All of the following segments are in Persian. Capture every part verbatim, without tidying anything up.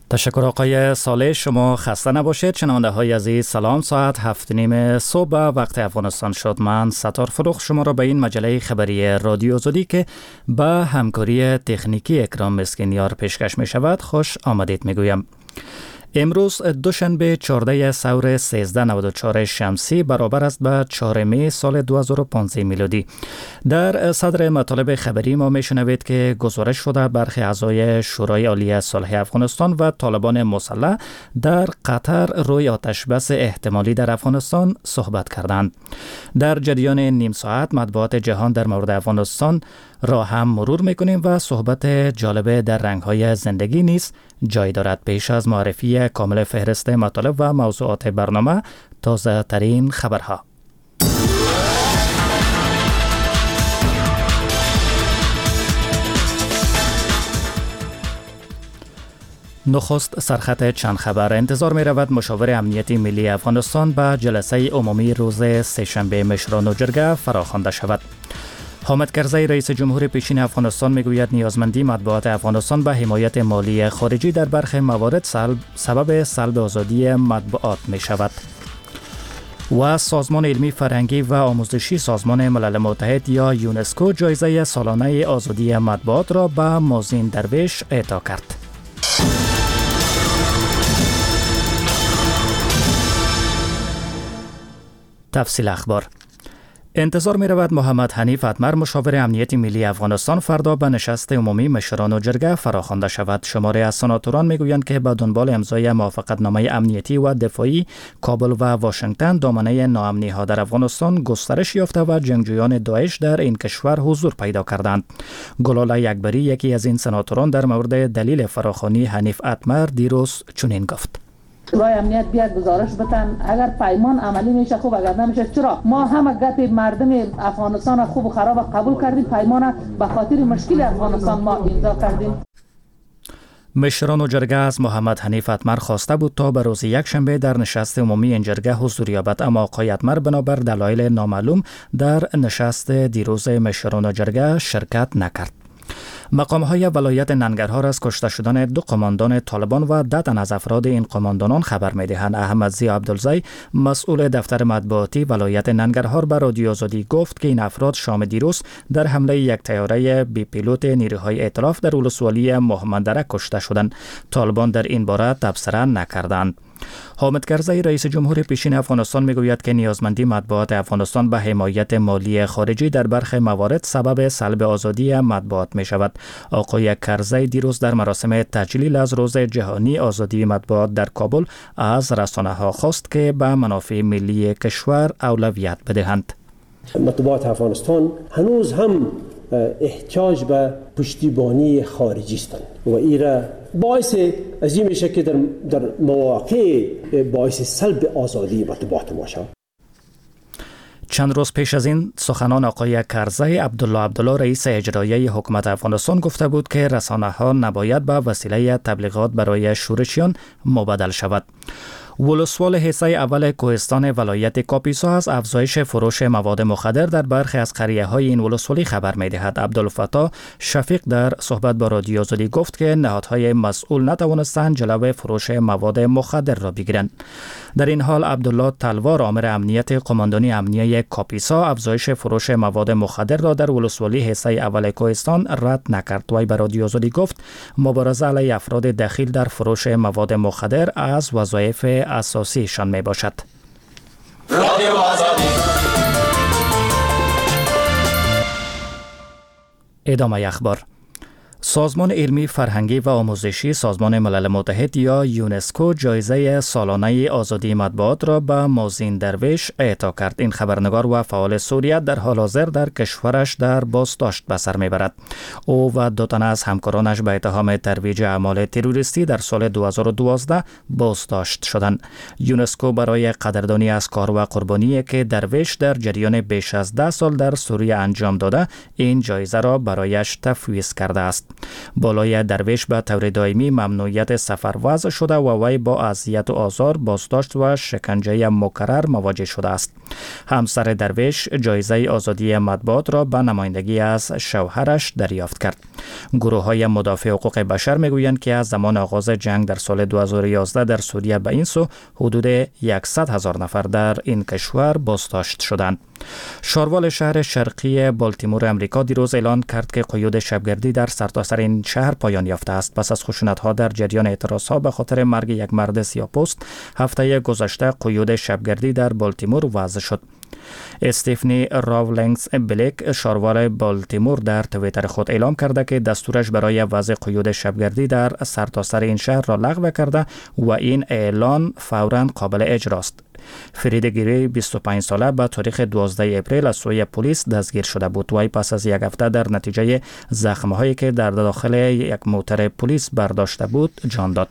تشکر آقای صالح. شما خسته نباشید. شنونده های عزیز سلام. ساعت هفت نیم صبح وقت افغانستان شد. من ستار فروخ شما را به این مجله خبری رادیو آزادی که به همکاری تکنیکی اکرام مسکینیار پیشکش می شود خوش آمدید می گویم. امروز دوشنبه چهارده سور سیزده نود و چهار شمسی برابر است به چهار می سال دو هزار و پانزده میلادی. در صدر مطالب خبری ما میشنوید که گزارش شده برخی اعضای شورای عالی صلح افغانستان و طالبان مسلح در قطر روی آتش بس احتمالی در افغانستان صحبت کردند. در جریان نیم ساعت مطبوعات جهان در مورد افغانستان را هم مرور میکنیم و صحبت جالب در رنگ‌های زندگی نیز جای دارد. پیش از معرفی کامل فهرست مطالب و موضوعات برنامه تازه ترین خبرها. نخست سرخط چند خبر. انتظار می رود مشاور امنیتی ملی افغانستان به جلسه عمومی روز سه‌شنبه مشران و جرگه فراخوانده شود. حامد کرزی رئیس جمهور پیشین افغانستان میگوید نیازمندی مطبوعات افغانستان به حمایت مالی خارجی در برخی موارد سلب سبب سلب آزادی مطبوعات می شود. و سازمان علمی فرهنگی و آموزشی سازمان ملل متحد یا یونسکو جایزه سالانه آزادی مطبوعات را به مازین درویش اعطا کرد. تفصیل اخبار. انتظار می رود محمد حنیف اتمر مشاور امنیت ملی افغانستان فردا به نشست عمومی مشران و جرگه فراخوانده شود. شماره از سناتوران می گویند که به دنبال امضای موافقتنامه امنیتی و دفاعی کابل و واشنگتن دامنه ناامنی ها در افغانستان گسترش یافته و جنگجویان داعش در این کشور حضور پیدا کردند. گلاله اکبری یکی از این سناتوران در مورد دلیل فراخوانی حنیف اتمر دیروز چنین گفت: شورای امنیت بیاد گزارش بتن، اگر پیمان عملی میشه خوب، اگر نمیشه چرا؟ ما همه گپ مردم افغانستان خوب و خراب قبول کردیم، پیمان به خاطر مشکل افغانستان ما امضا کردیم. مشران و جرگه از محمد حنیف اتمر خواسته بود تا به روز یک شنبه در نشست عمومی این جرگه حضور یابد، اما آقای اتمر بنابر دلایل نامعلوم در نشست دیروز مشران و جرگه شرکت نکرد. مقام‌های ولایت ننگرهار از کشته شدن دو قماندان طالبان و ده تن از افراد این قماندانان خبر می‌دهند. احمد ضیا عبدالزی مسئول دفتر مطبوعاتی ولایت ننگرهار به رادیو آزادی گفت که این افراد شام دیروز در حمله یک طیاره بی پیلوت نیروهای ائتلاف در ولسوالی مهمندره کشته شدند. طالبان در این باره تبصره نکردند. حامد کرزی رئیس جمهور پیشین افغانستان میگوید که نیازمندی مطبوعات افغانستان به حمایت مالی خارجی در برخی موارد سبب سلب آزادی مطبوعات می شود. آقای کرزی دیروز در مراسم تجلیل از روز جهانی آزادی مطبوعات در کابل از رسانه‌ها خواست که به منافع ملی کشور اولویت بدهند. مطبوعات افغانستان هنوز هم احتیاج به پشتیبانی خارجی هستند و ایرا باعث از این میشه که در, در مواقع باعث سلب آزادی مطبوعات ما شود. چند روز پیش از این سخنان آقای کرزی، عبدالله عبدالله رئیس اجرایی حکومت افغانستان گفته بود که رسانه‌ها نباید به وسیله تبلیغات برای شورشیان مبادل شود. ولسوال حصه اول کوهستان ولایت کاپیسا از افزایش فروش مواد مخدر در برخی از قریه‌های این ولسوالی خبر می‌دهد. عبدالفتاح شفیق در صحبت با رادیو آزادی گفت که نهادهای مسئول نتوانستند جلو فروش مواد مخدر را بگیرند. در این حال عبدالله تلوار آمر امنیت قماندانی امنیه کاپیسا افزایش فروش مواد مخدر را در ولسوالی حصه اول کوهستان رد نکرد. وی به رادیو آزادی گفت مبارزه علیه افراد دخیل در فروش مواد مخدر از وظایف اساسیشان می باشد. ادامه اخبار. سازمان علمی فرهنگی و آموزشی سازمان ملل متحد یا یونسکو جایزه سالانه آزادی مطبوعات را به مازین درویش اعطا کرد. این خبرنگار و فعال سوریه در حال حاضر در کشورش در بازداشت به سر میبرد. او و دو تن از همکارانش به اتهام ترویج اعمال تروریستی در سال دو هزار و دوازده بازداشت شدند. یونسکو برای قدردانی از کار و قربانی که درویش در جریان بیش از ده سال در سوریه انجام داده این جایزه را برایش تفویض کرده است. است. بالای درویش به طور دائمی ممنوعیت سفر وضع شده و وی با اذیت و آزار، بازداشت و شکنجه مکرر مواجه شده است. همسر درویش جایزه آزادی مطبوعات را به نمایندگی از شوهرش دریافت کرد. گروه‌های مدافع حقوق بشر میگویند که از زمان آغاز جنگ در سال دو هزار و یازده در سوریه به این سو حدود صد هزار نفر در این کشور بازداشت شدند. شاروال شهر شرقی بالتیمور امریکا دیروز اعلان کرد که قیود شبگردی در سرتاسر این شهر پایان یافته است پس از خشونت‌ها در جریان اعتراض‌ها به خاطر مرگ یک مرد سیاه‌پوست. هفته گذشته قیود شبگردی در بالتیمور وضع شد. استیفنی راولینگز بلیک، شاروال بالتیمور، در توییتر خود اعلام کرده که دستورش برای وضع قیود شبگردی در سرتاسر این شهر را لغو کرده و این اعلان فوراً قابل اجراست. فرید گیری، بیست و پنج ساله، به تاریخ دوازده اپریل از سوی پلیس دستگیر شده بود. وی پس از یک هفته در نتیجه زخم‌هایی که در داخل یک موتر پلیس برداشته بود جان داد.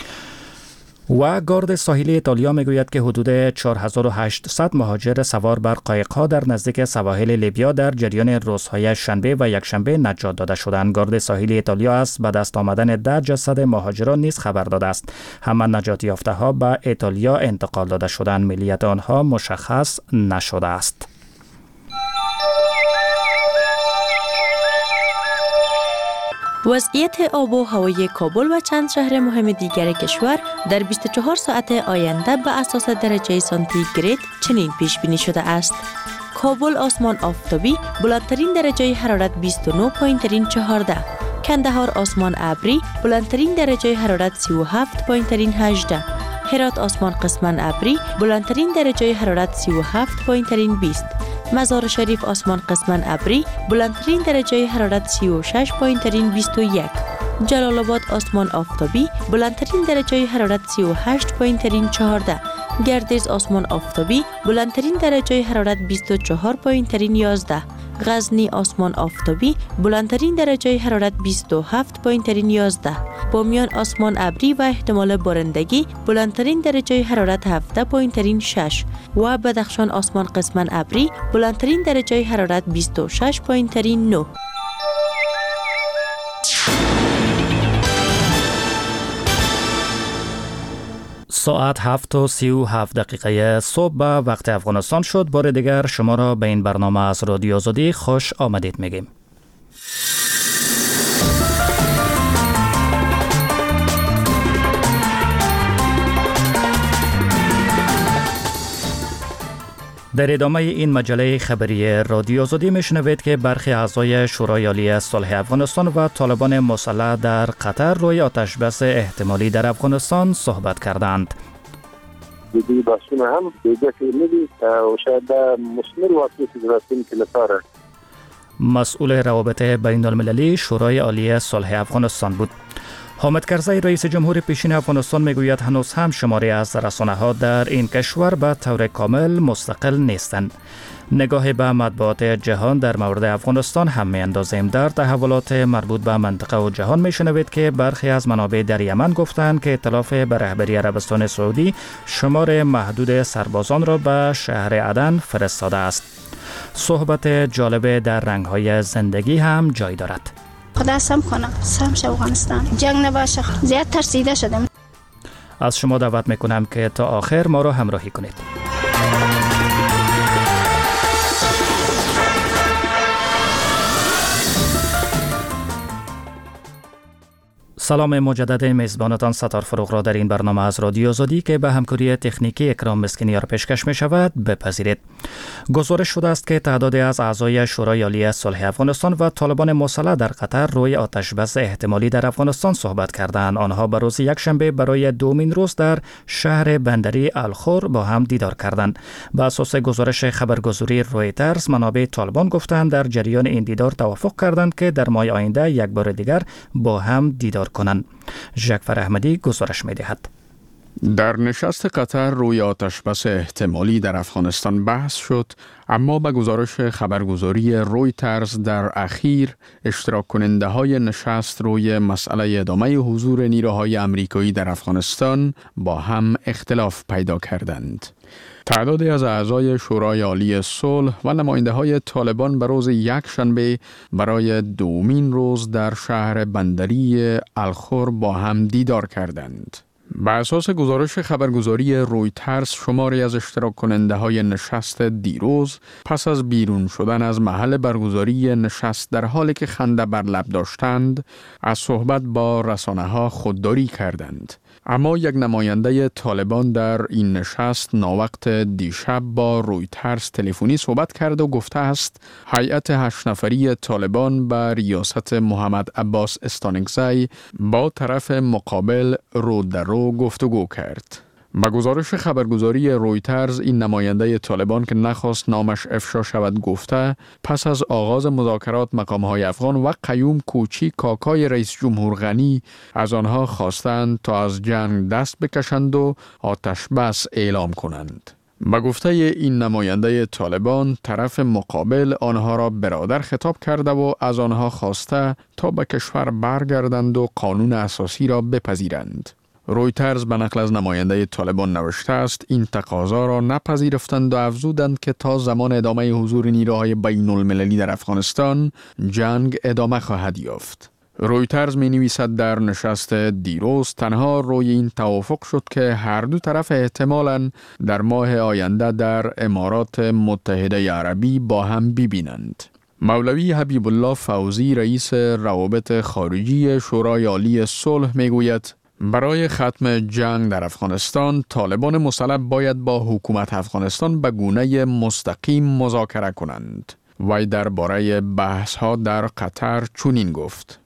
و گارد ساحلی ایتالیا میگوید که حدود چهار هزار و هشتصد مهاجر سوار بر قایق‌ها در نزدیک سواحل لیبیا در جریان روزهای شنبه و یکشنبه نجات داده شدند. گارد ساحلی ایتالیا از به دست آمدن ده جسد مهاجران نیز خبر داده است. همه نجات یافته‌ها به ایتالیا انتقال داده شدند. ملیت آنها مشخص نشده است. وضعیت آب و هوای کابل و چند شهر مهم دیگر کشور در بیست و چهار ساعت آینده به اساس درجه سانتیگراد چنین پیش بینی شده است. کابل آسمان آفتابی، بلندترین درجه حرارت بیست و نه و چهارده. کندهار آسمان ابری، بلندترین درجه حرارت سی و هفت و هجده. هرات آسمان قسماً ابری، بلندترین درجه حرارت سی و هفت و بیست. مزار شریف آسمان قسماً ابری، بلندترین درجه حرارت سی و شش و بیست و یک. جلال آباد آسمان آفتابی، بلندترین درجه حرارت سی و هشت و چهارده. گردیز آسمان آفتابی، بلندترین درجه حرارت بیست و چهار و یازده. غزنی آسمان آفتابی، بلندترین درجه حرارت بیست و هفت و یازده. بامیان آسمان ابری و احتمال بارندگی، بلندترین درجه حرارت هفده و شش. و بدخشان آسمان قسماً ابری، بلندترین درجه حرارت بیست و شش و نه. ساعت هفت و سی و هفت دقیقه صبح به وقت افغانستان شد. بار دیگر شما را به این برنامه از رادیو آزادی خوش آمدید میگیم. در ادامه این مجله خبری رادیو آزادی میشنوید که برخی اعضای شورای عالی صلح افغانستان و طالبان مسلح در قطر روی آتشبس احتمالی در افغانستان صحبت کردند. دیگه بحثونه هم دیگه فیلمی و شاید مسمر واقعی سیزراتین که لطاره. مسئول روابط بین المللی شورای عالی صلح افغانستان بود. حامد کرزی رئیس جمهور پیشین افغانستان میگوید هنوز هم شماری از رسانه‌ها در این کشور به طور کامل مستقل نیستند. نگاه به مطبوعات جهان در مورد افغانستان هم می‌اندازیم. در تحولات مربوط به منطقه و جهان میشنوید که برخی از منابع در یمن گفتند که ائتلاف به رهبری عربستان سعودی شمار محدود سربازان را به شهر عدن فرستاده است. صحبت جالب در رنگ‌های زندگی هم جای دارد. خدا سم کنه، سم شه افغانستان، جنگ نباشه. زیاد ترسیده شدم. از شما دعوت میکنم که تا آخر ما را همراهی کنید. سلام مجدد میزبانتان ستار فروغ را در این برنامه از رادیو آزادی که به همکاری تکنیکی اکرام مسکینیار پیشکش می شود بپذیرید. گزارش شده است که تعدادی از اعضای شورای عالی صلح افغانستان و طالبان مسلح در قطر روی آتشبس احتمالی در افغانستان صحبت کردند. آنها به روز یکشنبه برای دومین روز در شهر بندری الخور با هم دیدار کردند. به اساس گزارش خبرگزاری رویترز، منابع طالبان گفتند در جریان این دیدار توافق کردند که در ماه آینده یک بار دیگر با هم دیدار کنند. ژاکفر احمدی گزارش می‌دهد. در نشست قطر روی آتشبس احتمالی در افغانستان بحث شد، اما به گزارش خبرگزاری رویترز در اخیر اشتراک کننده های نشست روی مسئله ادامه حضور نیروهای آمریکایی در افغانستان با هم اختلاف پیدا کردند. تعدادی از اعضای شورای عالی صلح و نماینده های طالبان به روز یکشنبه برای دومین روز در شهر بندری الخور با هم دیدار کردند. بر اساس گزارش خبرگزاری رویترز، شماری از اشتراک کننده های نشست دیروز پس از بیرون شدن از محل برگزاری نشست در حالی که خنده بر لب داشتند، از صحبت با رسانه ها خودداری کردند. اما یک نماینده طالبان در این نشست ناوقت دیشب با رویترز تلفنی صحبت کرد و گفته است هیئت هشت نفری طالبان به ریاست محمد عباس استانکزی با طرف مقابل رو در رو گفتگو کرد. با گزارش خبرگزاری رویترز، این نماینده طالبان که نخواست نامش افشا شود گفته پس از آغاز مذاکرات مقام‌های افغان و قیوم کوچی کاکای رئیس جمهور غنی از آنها خواستند تا از جنگ دست بکشند و آتش بس اعلام کنند. با گفته این نماینده طالبان، طرف مقابل آنها را برادر خطاب کرده و از آنها خواسته تا به کشور برگردند و قانون اساسی را بپذیرند. رویترز به نقل از نماینده طالبان نوشته است این تقاضا را نپذیرفتند و افزودند که تا زمان ادامه حضور نیروهای بین المللی در افغانستان جنگ ادامه خواهد یافت. رویترز می نویسد در نشست دیروز تنها روی این توافق شد که هر دو طرف احتمالاً در ماه آینده در امارات متحده عربی با هم ببینند. مولوی حبیب الله فوزی، رئیس روابط خارجی شورای عالی صلح، می گوید برای ختم جنگ در افغانستان، طالبان مسلح باید با حکومت افغانستان به گونه مستقیم مذاکره کنند. وی درباره بحث‌ها در قطر چنین گفت: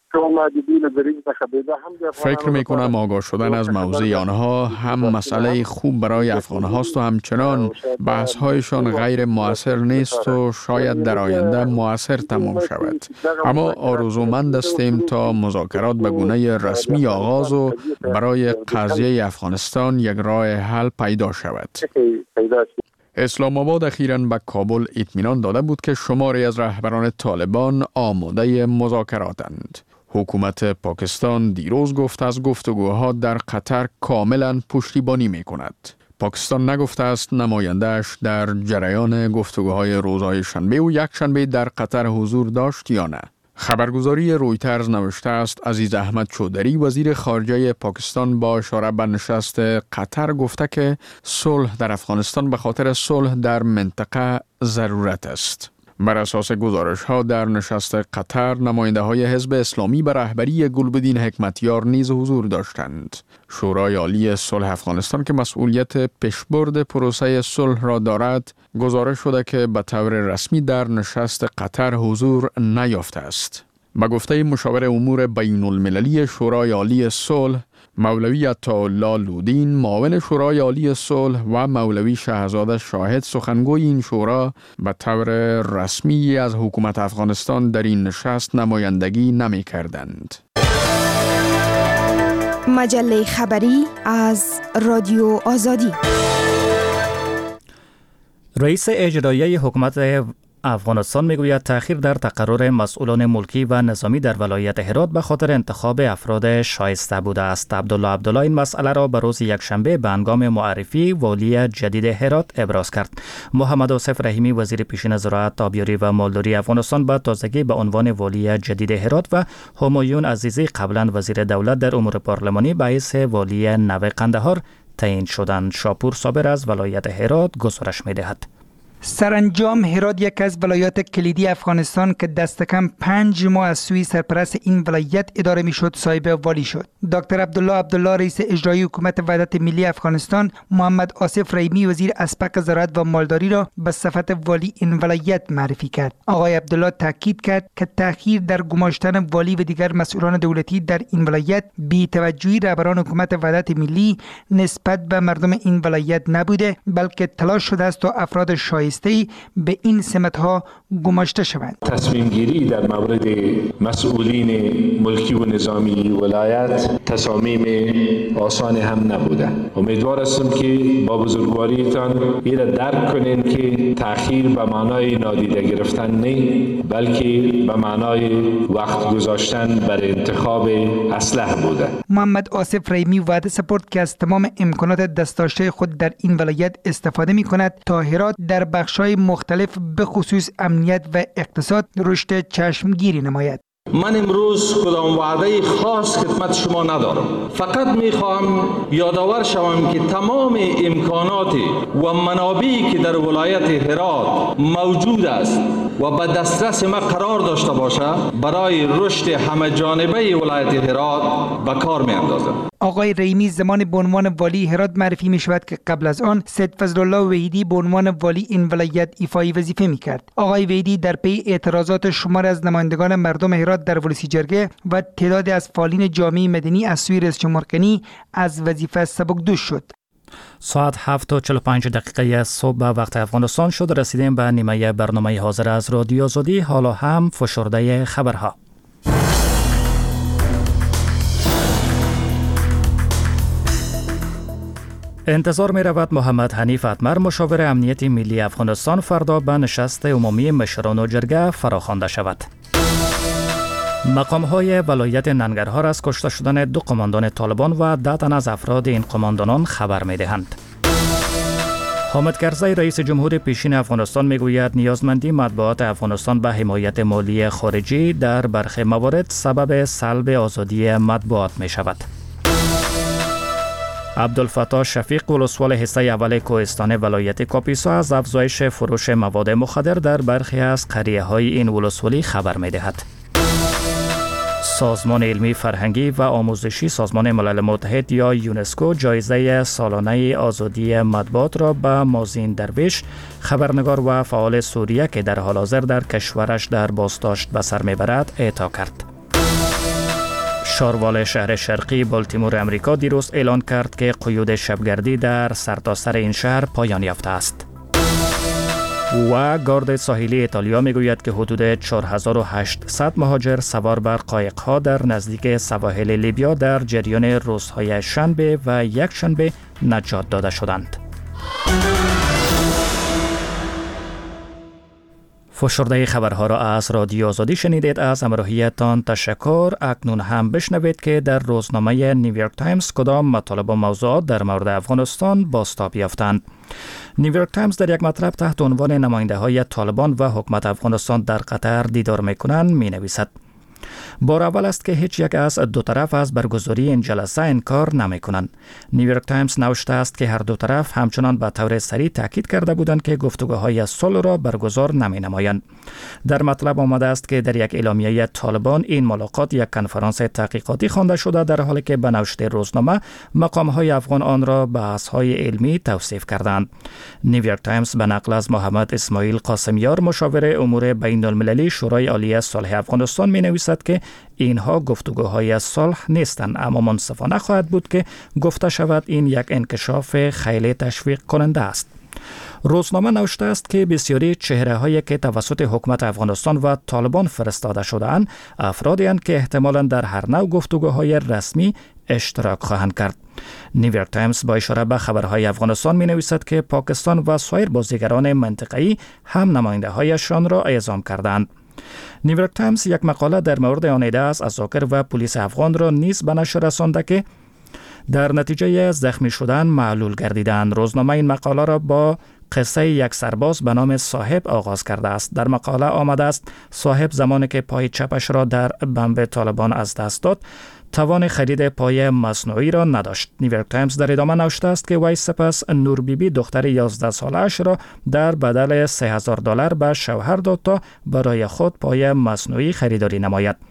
فکر می‌کنم آگاه شدن از موضوع آنها هم مسئله خوب برای افغان هاست و همچنان بحث‌هایشان غیر مؤثر نیست و شاید در آینده مؤثر تمام شود. اما آرزومند هستیم تا مذاکرات به گونه رسمی آغاز و برای قضیه افغانستان یک راه حل پیدا شود. اسلام آباد اخیراً به کابل اطمینان داده بود که شماری از رهبران طالبان آماده مذاکراتند. حکومت پاکستان دیروز گفت از گفتگوها در قطر کاملاً پشتیبانی می کند. پاکستان نگفته است نماینده‌اش در جریان گفتگوهای روزهای شنبه و یک شنبه در قطر حضور داشت یا نه. خبرگزاری رویترز نوشته است عزیز احمد چودری، وزیر خارجه پاکستان، با اشاره به نشست قطر گفته که صلح در افغانستان به خاطر صلح در منطقه ضرورت است. بر اساس گزارش ها در نشست قطر، نماینده های حزب اسلامی به رهبری گلبدین حکمتیار نیز حضور داشتند. شورای عالی صلح افغانستان که مسئولیت پیشبرد پروسه صلح را دارد، گزارش شده که به طور رسمی در نشست قطر حضور نیافته است. به گفته مشاور امور بین المللی شورای عالی صلح، مولوی عطاالله لودین، معاون شورای عالی صلح، و مولوی شهزاده شاهد، سخنگوی این شورا، به طور رسمی از حکومت افغانستان در این نشست نمایندگی نمی کردند. مجله خبری از رادیو آزادی. رئیس اجرایی حکومت افغانستان میگوید تأخیر در تقرر مسئولان ملکی و نظامی در ولایت هرات به خاطر انتخاب افراد شایسته بوده است. عبدالله عبدالله این مسئله را به روز یکشنبه به هنگام معرفی والی جدید هرات ابراز کرد. محمد آصف رحیمی، وزیر پیشین زراعت، آبیاری و مالداری افغانستان، با تازگی به عنوان والی جدید هرات و همایون عزیزی، قبلا وزیر دولت در امور پارلمانی، به حیث والی نو قندهار تعیین شدند. شاپور صابر از ولایت هرات گزارش می‌دهد. سرانجام هرات یک از ولایات کلیدی افغانستان که دست کم پنج ماه از سوی سرپرست این ولایت اداره میشد صاحب والی شد. دکتر عبدالله عبدالله، رئیس اجرایی حکومت وحدت ملی افغانستان، محمد آصف رحیمی، وزیر اسبق زراعت و مالداری را به صفت والی این ولایت معرفی کرد. آقای عبدالله تاکید کرد که تأخیر در گماشتن والی و دیگر مسئولان دولتی در این ولایت بی‌توجهی رهبران حکومت وحدت ملی نسبت به مردم این ولایت نبوده، بلکه تلاش شده است تا افراد شایسته شایسته‌ای به این سمت‌ها گماشته شوند. تصمیم گیری در مورد مسئولین ملکی و نظامی ولایت تصامیم آسان هم نبوده. امیدوار هستم که با بزرگواریتان این درک کنین که تأخیر به معنای نادیده گرفتن نه، بلکه به معنای وقت گذاشتن بر انتخاب اصلح بوده. محمد آصف ریمی وعده سپرد که از تمام امکانات دستداشته خود در این ولایت استفاده می کند تا هرات در بخش‌های مختلف به خصوص امنیت و اقتصاد رشد چشمگیری نماید. من امروز کدام وعده خاص خدمت شما ندارم، فقط میخواهم یادآور شوم که تمام امکانات و منابعی که در ولایت هرات موجود است و به دسترس ما قرار داشته باشه برای رشد همه جانبه ولایت هرات به کار می اندازم. آقای ریمی زمان به عنوان والی هرات معرفی می شود که قبل از آن سید فضل الله وحیدی به عنوان والی این ولایت ایفای وظیفه می کرد. آقای وحیدی در پی اعتراضات شمار از نمایندگان مردم هرات در ولسی جرگه و تعدادی از فعالین جامعه مدنی از سوی رئیس جمهور کنی از وظیفه سبکدوش شد. ساعت هفت و چهل و پنج دقیقه صبح به وقت افغانستان شد. رسیدیم به نیمه برنامه حاضر از رادیو آزادی. حالا هم فشرده خبرها. انتظار می رود محمد حنیف اتمر مشاور امنیت ملی افغانستان فردا به نشست عمومی مشران و جرگه فراخوانده شود. مقام های ولایت ننگرهار از کشته شدن دو قماندان طالبان و ده تن از افراد این قماندانان خبر می دهند. حامد کرزی رئیس جمهور پیشین افغانستان می گوید نیازمندی مطبوعات افغانستان به حمایت مالی خارجی در برخی موارد سبب سلب آزادی مطبوعات می شود. عبدالفتاح شفیق ولسوال حصه اول کوهستان ولایت کاپیسا از افزایش فروش مواد مخدر در برخی از قریه های این ولسوالی خبر می دهد. سازمان علمی فرهنگی و آموزشی سازمان ملل متحد یا یونسکو جایزه سالانه آزادی مطبوعات را به مازین درویش خبرنگار و فعال سوریه که در حال حاضر در کشورش در بازداشت به سر میبرد اعطا کرد. شاروال شهر شرقی بالتیمور امریکا دیروز اعلان کرد که قیود شبگردی در سرتاسر این شهر پایان یافته است. و گارد ساحلی ایتالیا میگوید که حدود چهار هزار و هشتصد مهاجر سوار بر قایق‌ها در نزدیک سواحل لیبیا در جریان روزهای شنبه و یک شنبه نجات داده شدند. فشرده خبرها را از رادیو آزادی شنیدید. از همراهیتان تشکر. اکنون هم بشنوید که در روزنامه نیویورک تایمز کدام مطالب و موضوعات در مورد افغانستان بازتاب یافتند. نیویورک تایمز در یک مطلب تحت عنوان نماینده های طالبان و حکومت افغانستان در قطر دیدار میکنند می نویسد: بار اول است که هیچ یک از دو طرف از برگزاری این جلسه انکار نمی کنند. نیویورک تایمز نوشته است که هر دو طرف همچنان به طور سریع تاکید کرده بودند که گفتگوهای صلح را برگزار نمی نمایند. در مطلب آمده است که در یک اعلامیه طالبان این ملاقات یک کنفرانس تحقیقاتی خوانده شده، در حالی که به نوشته روزنامه مقام‌های افغان آن را بحث‌های علمی توصیف کردند. نیویورک تایمز به نقل از محمد اسماعیل قاسمیار مشاور امور بین المللی شورای عالی صلح افغانستان می نویسد که اینها گفتگوهای صلح نیستند، اما منصفانه خواهد بود که گفته شود این یک انکشاف خیلی تشویق کننده است. روزنامه نوشته است که بسیاری چهره هایی که توسط حکومت افغانستان و طالبان فرستاده شده‌اند افرادی اند که احتمالاً در هر نوع گفتگوهای رسمی اشتراک خواهند کرد. نیویورک تایمز با اشاره به خبرهای افغانستان می نویسد که پاکستان و سایر بازیگران منطقه‌ای هم نماینده هایشان را اعزام کردند. نیویورک تایمز یک مقاله در مورد آن ایده از عساکر و پلیس افغان را نیز به نشر رسانده که در نتیجه زخمی شدن معلول گردیدند. روزنامه این مقاله را با قصه یک سرباز به نام صاحب آغاز کرده است. در مقاله آمده است صاحب زمانی که پای چپش را در بمب طالبان از دست داد توان خرید پای مصنوعی را نداشت. نیویورک تایمز در ادامه نوشته است که وی سپس نور بیبی دختر یازده ساله‌اش را در بدل سه هزار دلار به شوهر داد تا برای خود پای مصنوعی خریداری نماید.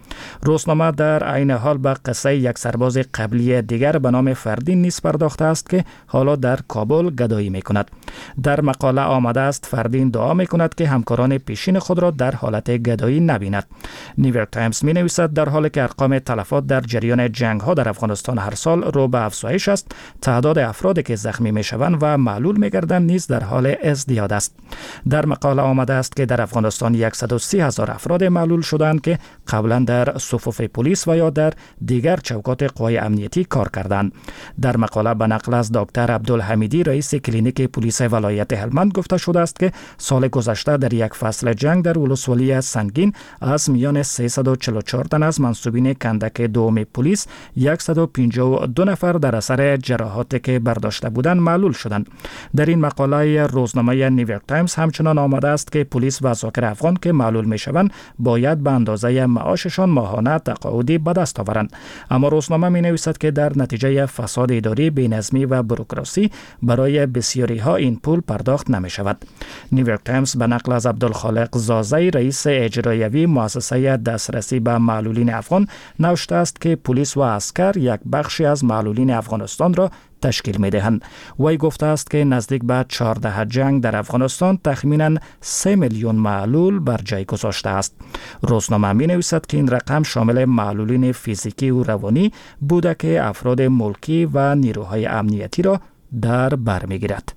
روزنامه در عین حال به قصه یک سرباز قبلی دیگر به نام فردین نیز پرداخته است که حالا در کابل گدایی می کند. در مقاله آمده است فردین دعا می کند که همکاران پیشین خود را در حالت گدایی نبیند. نیویورک تایمز می نویسد در حالی که ارقام تلفات در جریان جنگ ها در افغانستان هر سال رو به افزایش است، تعداد افرادی که زخمی می شوند و معلول می گردند نیز در حال ازدیاد است. در مقاله آمده است که در افغانستان صد و سی هزار افراد معلول شدند که قبلا در صفوف پلیس و یا در دیگر چوکات قوای امنیتی کار کردند. در مقاله به نقل از دکتر عبدالحمیدی رئیس کلینیک پلیس ولایت هلمند گفته شده است که سال گذشته در یک فصل جنگ در ولسوالی سنگین از میان سیصد و چهل و چهار تن از منصوبین کندک دوم پلیس صد و پنجاه و دو نفر در اثر جراحاتی که برداشته بودند معلول شدند. در این مقاله روزنامه نیویورک تایمز همچنان آمده است که پلیس و عساکر افغان که معلول میشوند باید به اندازه معاششان ماهانه تقاعدی به دست آورند. اما روزنامه می نویسد که در نتیجه فساد اداری، بی‌نظمی و بوروکراسی برای بسیاری ها این پول پرداخت نمی شود. نیویورک تایمز به نقل از عبدالخالق زازی رئیس اجرایوی مؤسسه دسترسی به معلولین افغان نوشته است که پلیس و عسکر یک بخشی از معلولین افغانستان را تشکیل می دهند. وی گفته است که نزدیک به چهارده جنگ در افغانستان تخمیناً سه میلیون معلول بر جای گذاشته است. روزنامه می نویسد که این رقم شامل معلولین فیزیکی و روانی بوده که افراد ملکی و نیروهای امنیتی را در بر می گیرد.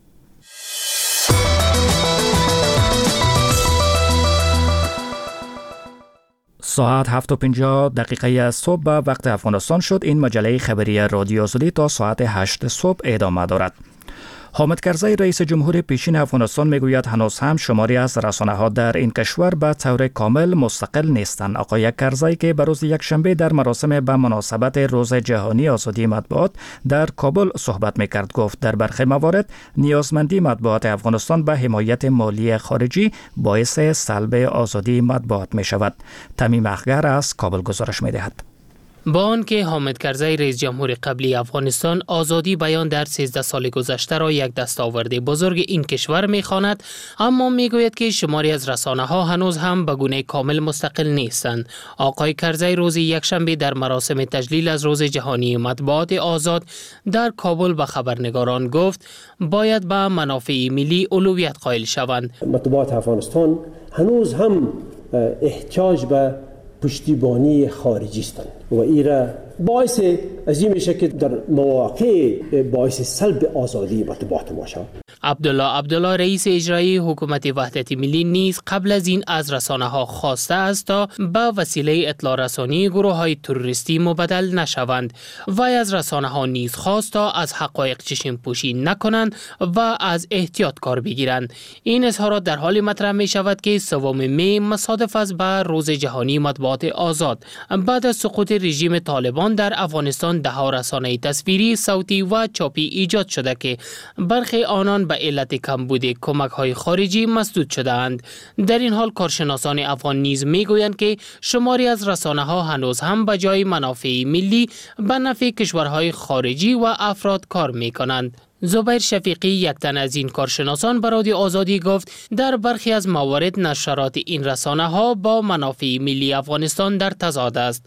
ساعت هفت و پنجاه دقیقه صبح به وقت افغانستان شد. این مجله خبری رادیو آزادی تا ساعت هشت صبح ادامه دارد. حامد کرزی رئیس جمهور پیشین افغانستان میگوید هنوز هم شماری از رسانه‌ها در این کشور به طور کامل مستقل نیستند. آقای کرزی که به روز یکشنبه در مراسم به مناسبت روز جهانی آزادی مطبوعات در کابل صحبت میکرد گفت در برخی موارد نیازمندی مطبوعات افغانستان به حمایت مالی خارجی باعث سلب آزادی مطبوعات می شود. تمیم اخگر از کابل گزارش میدهد. با آنکه حامد کرزی رئیس جمهور قبلی افغانستان آزادی بیان در سیزده سال گذشته را یک دستاورد بزرگ این کشور می‌خواند، اما میگوید که شماری از رسانه‌ها هنوز هم به گونه کامل مستقل نیستند. آقای کرزی روز یکشنبه در مراسم تجلیل از روز جهانی مطبوعات آزاد در کابل به خبرنگاران گفت باید به منافع ملی اولویت قائل شوند. مطبوعات افغانستان هنوز هم احتیاج به پشتیبانی خارجی هستند و ایرا باعث از این میشه که در مواقع باعث سلب آزادی مطبوعات ما شود. عبدالله عبدالله رئیس اجرایی حکومت وحدت ملی نیز قبل از این از رسانه‌ها خواسته است تا به وسیله اطلاع رسانی گروه‌های تروریستی مبدل نشوند. وی از رسانه‌ها نیز خواست تا از حقایق چشم پوشی نکنند و از احتیاط کار بگیرند. این اظهارات در حال مطرح می شود که سوم می مصادف است به روز جهانی مطبوعات آزاد. بعد از سقوط رژیم طالبان در افغانستان ده‌ها رسانه تصویری، صوتی و چاپی ایجاد شده که برخی آنان به علت کمبود کمک‌های خارجی مسدود شده‌اند. در این حال کارشناسان افغان نیز می‌گویند که شماری از رسانه‌ها هنوز هم به جای منافع ملی به نفع کشورهای خارجی و افراد کار می‌کنند. زبیر شفیقی یک تن از این کارشناسان به رادیو آزادی گفت در برخی از موارد نشرات این رسانه‌ها با منافع ملی افغانستان در تضاد است.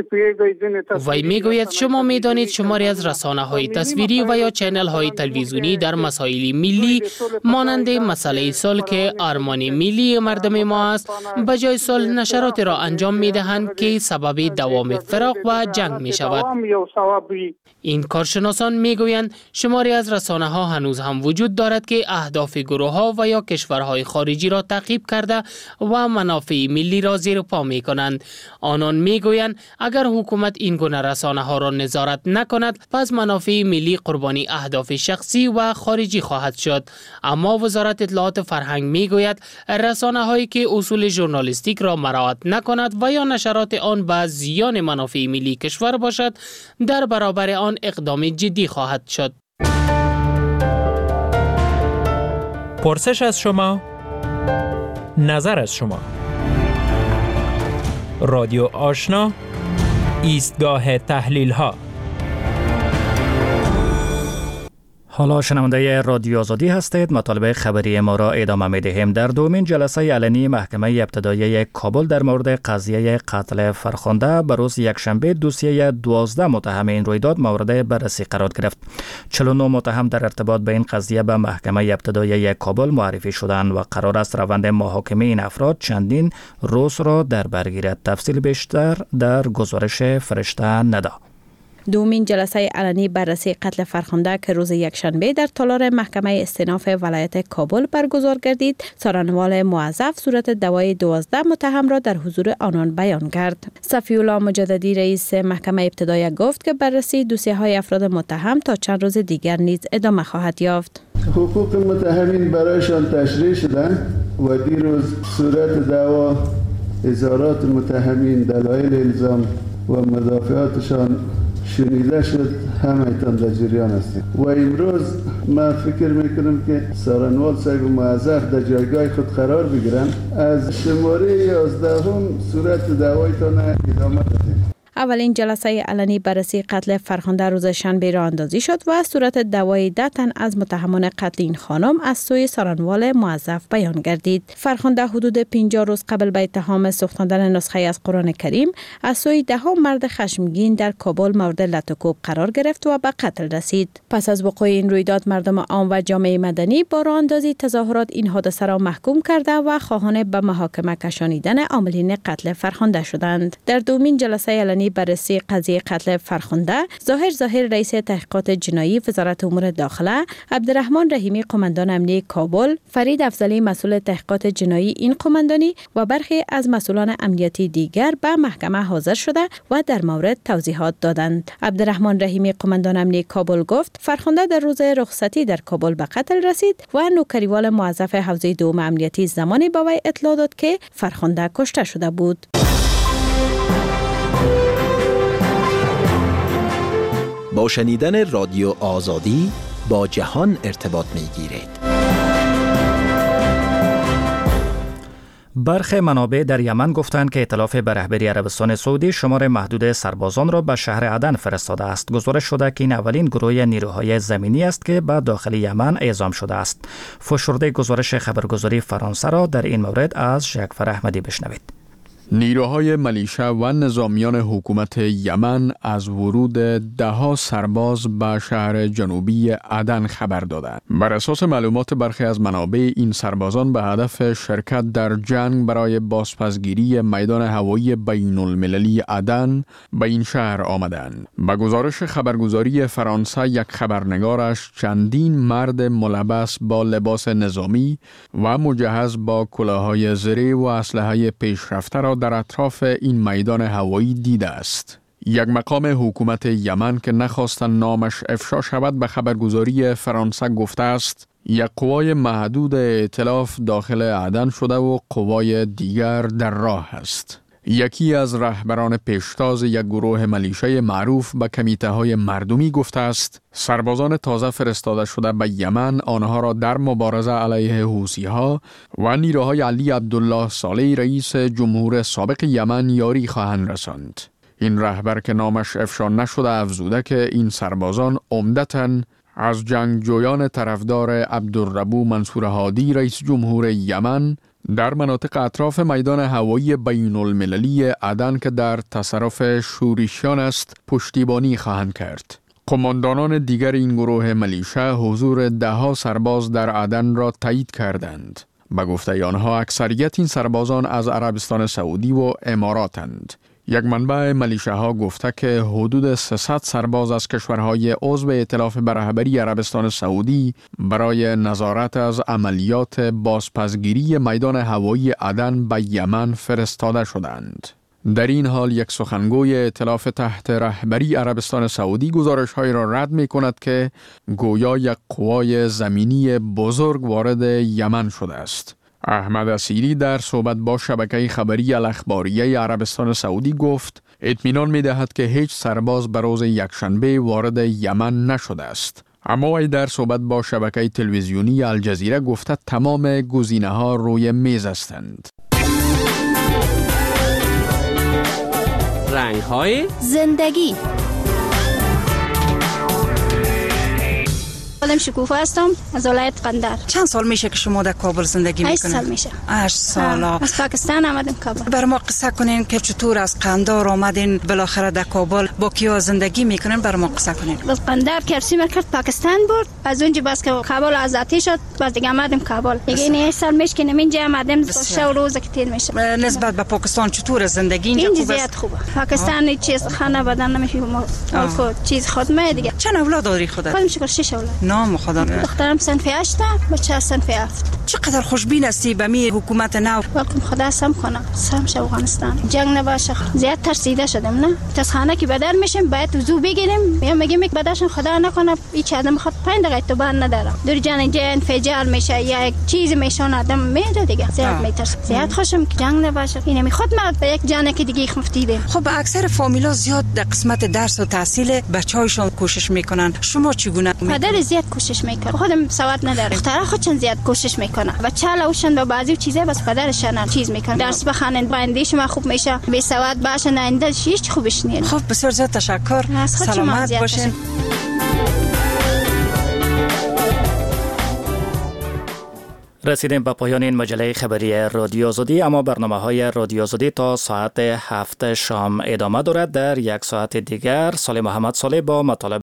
وی میگوید شما میدانید شماری از رسانه‌های تصویری و یا چینل‌های تلویزیونی در مسائل ملی مانند مسئله صلح که ارمان ملی مردم ما است به جای صلح نشرات را انجام میدهند که سبب دوام فراق و جنگ میشود. این کارشناسان میگویند شماری از رسانه ها هنوز هم وجود دارد که اهداف گروه ها و یا کشورهای خارجی را تعقیب کرده و منافع ملی را زیر پا می کنند. آنان می گویند اگر حکومت این گونه رسانه ها را نظارت نکند پس منافع ملی قربانی اهداف شخصی و خارجی خواهد شد. اما وزارت اطلاعات فرهنگ می گوید رسانه هایی که اصول ژورنالیستیک را مراعات نکند و یا نشرات آن به زیان منافع ملی کشور باشد در برابر آن اقدام جدی خواهد شد. پرسش از شما، نظر از شما. رادیو آشنا، ایستگاه تحلیل ها. حالا شنونده رادیو آزادی هستید. مطالب خبری ما را ادامه می دهیم. در دومین جلسه علنی محکمه ابتدایی کابل در مورد قضیه قتل فرخنده به روز یکشنبه دوسیه دوازده متهم این رویداد مورد بررسی قرار گرفت. چهل و نه متهم در ارتباط به این قضیه به محکمه ابتدایی کابل معرفی شدند و قرار است روند محاکمه این افراد چندین روز را در بر گیرد. تفصیل بیشتر در گزارش فرشته ندا. دومین جلسه علنی بررسی قتل فرخنده که روز یکشنبه در تالار محکمه استئناف ولایت کابل برگزار گردید، سارنوال موظف صورت دوای دوازده متهم را در حضور آنان بیان کرد. صفی الله مجددی رئیس محکمه ابتدایی گفت که بررسی دوسیه های افراد متهم تا چند روز دیگر نیز ادامه خواهد یافت. حقوق متهمین برایشان تشریح شدند و دیروز صورت دعوا، اظهارات متهمین، دلایل الزام و مدافعاتشان شنیده شد. همه تان در جریان هستیم و امروز ما فکر میکنم که سارنوال صاحب موظف در جایگاه خود قرار بگیرن، از شماره یازدهم صورت دعوایتان ادامه بدیم. اولین جلسه علنی بررسی قتل فرخنده روز شنبه راه اندازی شد و صورت دوای ده تن از متهمان قتل این خانم از سوی سارنوال موظف بیان گردید. فرخنده حدود پنجاه روز قبل به اتهام سوختاندن نسخه از قرآن کریم از سوی ده ها مرد خشمگین در کابل مورد لطوکوب قرار گرفت و به قتل رسید. پس از وقوع این رویداد مردم عام و جامعه مدنی با راه اندازی تظاهرات این حادثه را محکوم کرده و خواهان به محاکمه کشانیدن عاملین قتل فرخنده شدند. در دومین جلسه علنی بررسی قضیه قتل فرخنده، ظاهر ظاهر رئیس تحقیقات جنایی وزارت امور داخله، عبدالرحمن رحیمی قماندان امنیه کابل، فرید افضلی مسئول تحقیقات جنایی این قماندانی و برخی از مسئولان امنیتی دیگر به محکمه حاضر شده و در مورد توضیحات دادند. عبدالرحمن رحیمی قماندان امنیه کابل گفت فرخنده در روز رخصتی در کابل به قتل رسید و نوکریوال موظف حوزه دوم امنیتی زمانی به وی اطلاع داد که فرخنده کشته شده بود. با شنیدن رادیو آزادی با جهان ارتباط می گیرید. برخی منابع در یمن گفتند که ائتلاف به رهبری عربستان سعودی شمار محدود سربازان را به شهر عدن فرستاده است. گزارش شده که این اولین گروه نیروهای زمینی است که به داخل یمن اعزام شده است. فشرده گزارش خبرگزاری فرانسه را در این مورد از جعفر احمدی بشنوید. نیروهای ملیشه و نظامیان حکومت یمن از ورود دهها سرباز به شهر جنوبی عدن خبر دادند. بر اساس معلومات برخی از منابع، این سربازان به هدف شرکت در جنگ برای بازپسگیری میدان هوایی بین المللی عدن به این شهر آمدند. به گزارش خبرگزاری فرانسه، یک خبرنگارش چندین مرد ملبس با لباس نظامی و مجهز با کلاههای زره و اسلحه پیشرفته را در اطراف این میدان هوایی دیده است. یک مقام حکومت یمن که نخواستند نامش افشا شود به خبرگزاری فرانسه گفته است یک قوای محدود ائتلاف داخل عدن شده و قوای دیگر در راه است. یکی از رهبران پیشتاز یک گروه ملیشه معروف به کمیته های مردمی گفته است سربازان تازه فرستاده شده به یمن آنها را در مبارزه علیه حوثی ها و نیروهای علی عبدالله صالح رئیس جمهور سابق یمن یاری خواهند رساند. این رهبر که نامش افشا نشده افزوده که این سربازان عمدتاً از جنگجویان طرفدار عبدالربو منصور هادی رئیس جمهور یمن در مناطق اطراف میدان هوایی بین المللی عدن که در تصرف شورشیان است پشتیبانی خواهند کرد. قماندانان دیگر این گروه ملیشه حضور دهها سرباز در عدن را تایید کردند. به گفته آنها اکثریت این سربازان از عربستان سعودی و اماراتند. یک منبع ملیشه ها گفته که حدود سیصد سرباز از کشورهای عضو ائتلاف به رهبری عربستان سعودی برای نظارت از عملیات بازپسگیری میدان هوایی عدن به یمن فرستاده شدند. در این حال یک سخنگوی ائتلاف تحت رهبری عربستان سعودی گزارش‌های را رد می‌کند که گویا یک قوای زمینی بزرگ وارد یمن شده است. احمد اسیری در صحبت با شبکه خبری الاخباریه عربستان سعودی گفت اطمینان می‌دهد که هیچ سرباز به روز یکشنبه وارد یمن نشده است. اما وی در صحبت با شبکه تلویزیونی الجزیره گفته تمام گزینه‌ها روی میز هستند. رنگ‌های زندگی. خانم شکوفه هستم از ولایت قندهار. چند سال میشه که شما در کابل زندگی میکنید؟ هشت سال میشه. هشت سال. از پاکستان آمدم کابل. بر ما قصه کنین که چطور از قندهار آمدین بالاخره در کابل، با کیا زندگی میکنین؟ بر ما قصه کنین. از قندهار کرسی مرکز پاکستان بود، از اونجا بس که کابل آزادی شد باز دیگه آمدم کابل. دیگه این سال میشه که اینجا آمدم، شش روز که تیر میشه. نسبت به پاکستان چطور زندگی اینجا؟ اینجا زیاد خوبه. پاکستان هیچ چیز خانه بدن نمیشه، ما خود چیز خودمه دیگه. چند اولاد داری خودت؟ خودم شکر شش اولاد. نام خدا. دخترم صنف هشت، بچه صنف هفت. چقدر خوشبین هستی به می حکومت نو؟ واقعا خدا سم کنه، سم شه افغانستان. جنگ نباشه. زیاد ترسیده شدم نه. از خانه که بدر میشیم باید وضو بگیریم، یا میگیم یک بدرشون خدا نکنه هیچ آدم خود پنج دقیقه تو بند نداره. دور جان جن انفجار میشه یا یک چیز میشون آدم میره دیگه. زیاد میترسم. زیاد خوشم که جنگ نباشه. این می خود ما به یک جان که دیگه مفتیده. خب اکثر فامیلا زیاد در قسمت درس و تحصیل بچه‌هایشون کوشش میکنن. شما چگونه؟ پدر زیاد کوشش میکنه. خودم سواد نداره. دخترها خودشون زیاد کوشش میکنه. بچه لوشن با بعضی چیزا بس پدرشون چیز میکنه. درس بخونن، بایندیش ما خوب میشه. به سواد باشن آینده هیچ خوبش نیست. خب بسیار زیاد تشکر. سلامت باشین. رسیدیم به پایان این مجله خبری رادیو آزادی، اما برنامه های رادیو آزادی تا ساعت هفت شام ادامه دارد. در یک ساعت دیگر صالح محمد صالح با مطالب